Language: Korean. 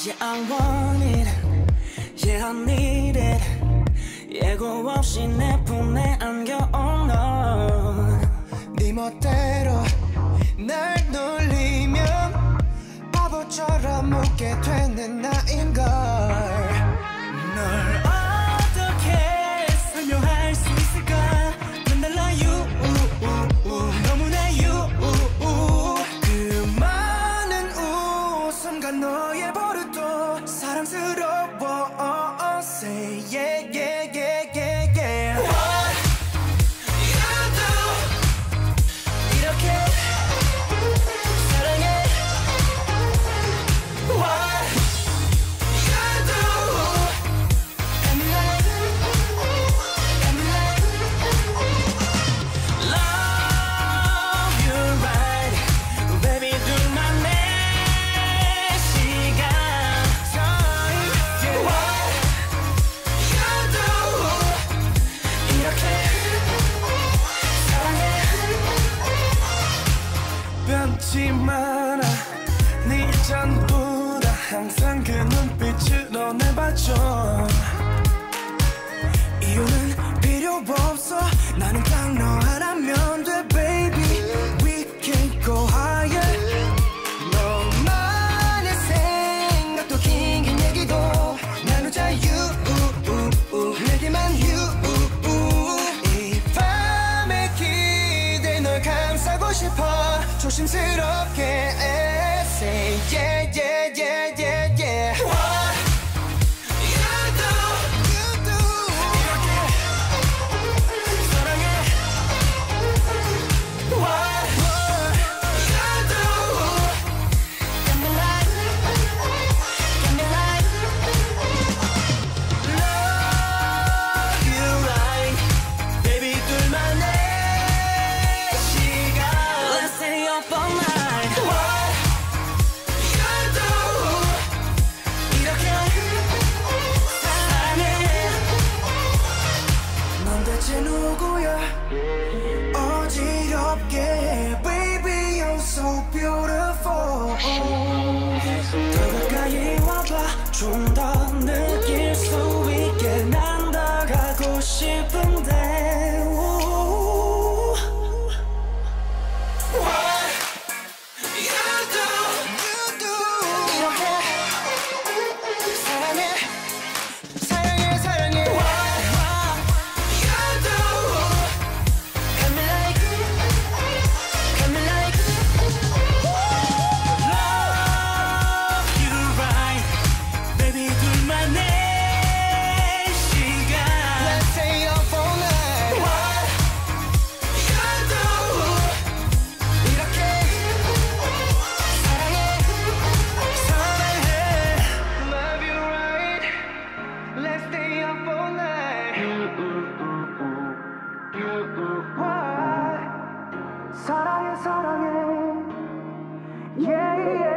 Yeah, I want it. Yeah, I need it. 예고 없이 내 품에 안겨온 너. 네 멋대로 날 놀리면 바보처럼 웃게 되는 나인걸. 널 어떻게 설명할 수 있을까? 난 달라 you 너무나 you. 그 많은 웃음과 너의 버릇도 사랑스러워. Say yeah yeah yeah yeah yeah. What you do 이렇게 사랑해. What you do got me like love you right baby 둘만 내 시간 time. What you do 이렇게 사랑해. 변치 마라 네 전부다 항상 그 눈빛으로 날 봐줘. 이유는 필요 없어 나는 딱 너 하나면 돼 baby. We can go higher. 너만의 생각도 긴긴 얘기도 나누자 you 내게만 you. 이 밤의 기대 널 감싸고 싶어 조심스럽게 say yeah yeah yeah yeah yeah. What you do 이렇게 사랑해. What you do got me like love you right baby 둘만의 시간. Let's stay up all night. What you do 이렇게 사랑해. 넌 대체 누구야 어지럽게 baby you're so beautiful. 더 가까이 와봐 좀 더 느낄 수 있게 난 다가가고 싶은데. What you do 이렇게 사랑해. 사랑해 What you do got me like love you right baby 둘만의 시간. Let's stay up all night. What you do 이렇게 사랑해. Love you right. Let's stay up all night. Why? 사랑해 Yeah yeah